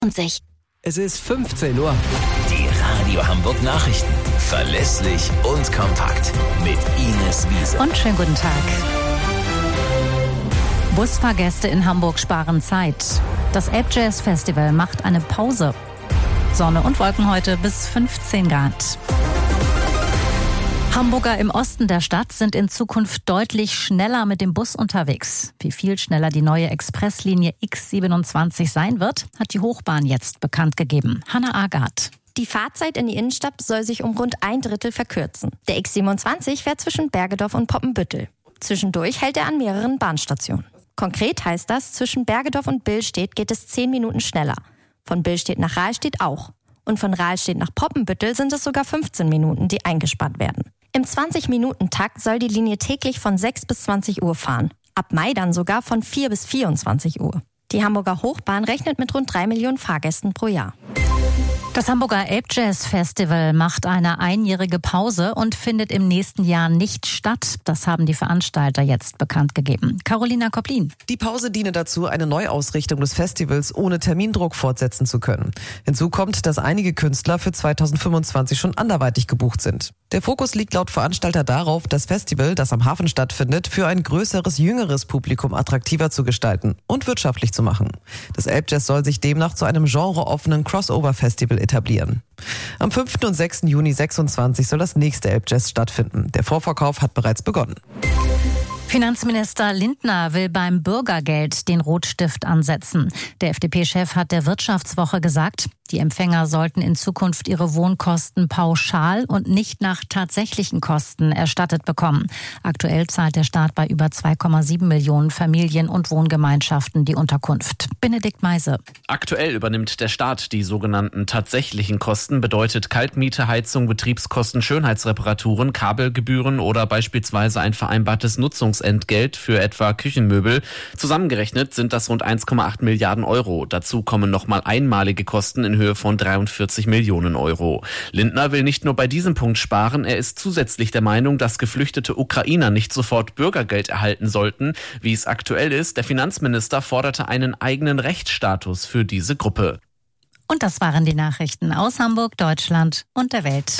Und sich. Es ist 15 Uhr. Die Radio Hamburg Nachrichten. Verlässlich und kompakt. Mit Ines Wiese. Und schönen guten Tag. Busfahrgäste in Hamburg sparen Zeit. Das Elbjazz Festival macht eine Pause. Sonne und Wolken heute bis 15 Grad. Hamburger im Osten der Stadt sind in Zukunft deutlich schneller mit dem Bus unterwegs. Wie viel schneller die neue Expresslinie X27 sein wird, hat die Hochbahn jetzt bekannt gegeben. Hanna Agard. Die Fahrzeit in die Innenstadt soll sich um rund 1/3 verkürzen. Der X27 fährt zwischen Bergedorf und Poppenbüttel. Zwischendurch hält er an mehreren Bahnstationen. Konkret heißt das, zwischen Bergedorf und Billstedt geht es 10 Minuten schneller. Von Billstedt nach Rahlstedt auch. Und von Rahlstedt nach Poppenbüttel sind es sogar 15 Minuten, die eingespart werden. Im 20-Minuten-Takt soll die Linie täglich von 6 bis 20 Uhr fahren. Ab Mai dann sogar von 4 bis 24 Uhr. Die Hamburger Hochbahn rechnet mit rund 3 Millionen Fahrgästen pro Jahr. Das Hamburger Elbjazz Festival macht eine einjährige Pause und findet im nächsten Jahr nicht statt. Das haben die Veranstalter jetzt bekannt gegeben. Carolina Koplin. Die Pause diene dazu, eine Neuausrichtung des Festivals ohne Termindruck fortsetzen zu können. Hinzu kommt, dass einige Künstler für 2025 schon anderweitig gebucht sind. Der Fokus liegt laut Veranstalter darauf, das Festival, das am Hafen stattfindet, für ein größeres, jüngeres Publikum attraktiver zu gestalten und wirtschaftlich zu machen. Das Elbjazz soll sich demnach zu einem genreoffenen Crossover-Festival etablieren. Am 5. und 6. Juni 26 soll das nächste Elbjazz stattfinden. Der Vorverkauf hat bereits begonnen. Finanzminister Lindner will beim Bürgergeld den Rotstift ansetzen. Der FDP-Chef hat der Wirtschaftswoche gesagt, die Empfänger sollten in Zukunft ihre Wohnkosten pauschal und nicht nach tatsächlichen Kosten erstattet bekommen. Aktuell zahlt der Staat bei über 2,7 Millionen Familien und Wohngemeinschaften die Unterkunft. Benedikt Meise. Aktuell übernimmt der Staat die sogenannten tatsächlichen Kosten, bedeutet Kaltmiete, Heizung, Betriebskosten, Schönheitsreparaturen, Kabelgebühren oder beispielsweise ein vereinbartes Nutzungsentgelt für etwa Küchenmöbel. Zusammengerechnet sind das rund 1,8 Milliarden Euro. Dazu kommen nochmal einmalige Kosten in Höhe von 43 Millionen Euro. Lindner will nicht nur bei diesem Punkt sparen, er ist zusätzlich der Meinung, dass geflüchtete Ukrainer nicht sofort Bürgergeld erhalten sollten, wie es aktuell ist. Der Finanzminister forderte einen eigenen Rechtsstatus für diese Gruppe. Und das waren die Nachrichten aus Hamburg, Deutschland und der Welt.